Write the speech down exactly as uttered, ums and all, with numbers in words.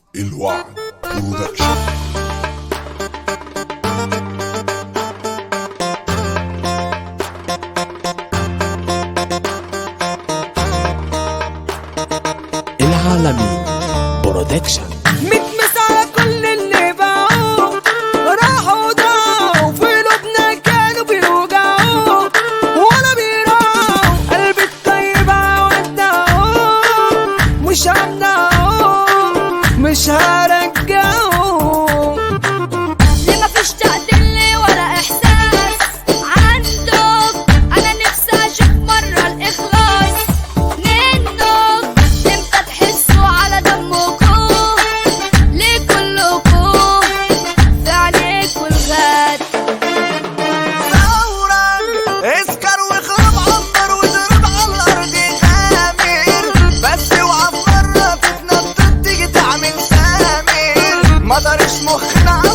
الوعد برودكشن. العالمين برودكشن. متمس على كل اللي باعوا راحوا ضاعوا في قلوبنا كانوا بيوجعوا ولا بيراعوا قلبي الطيب عودناه مش همنعه مش هرجعه ليه مفيش تقدير ولا احساس عندك. انا نفسي اشوف مره الاخلاص منك. امتى تحسوا على دمكم ليه كلكم في عينيك والغد. ثورك اسكر واخرب عمر واضرب على الارض خامر بس اوعى في مره تتنطط تيجي تعمل سامر ما دارش مخنا